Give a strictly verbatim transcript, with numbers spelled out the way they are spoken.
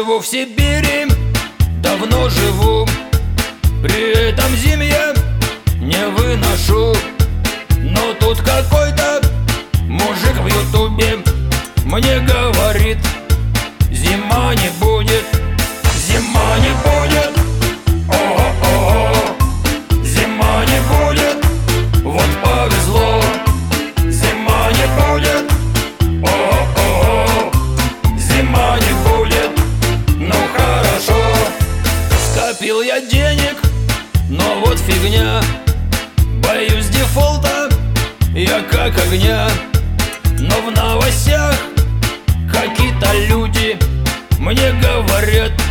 живу в Сибири, давно живу. При этом зиме я не выношу. Но тут какой-то мужик в ютубе мне говорит: зима не будет, зима не будет, ого-ого, зима не будет, вот повезло. Зима не будет, ого-ого, зима не будет, ну хорошо. Скопил я денег, но вот фигня, боюсь дефолта я как огня. Но в новостях какие-то люди мне говорят: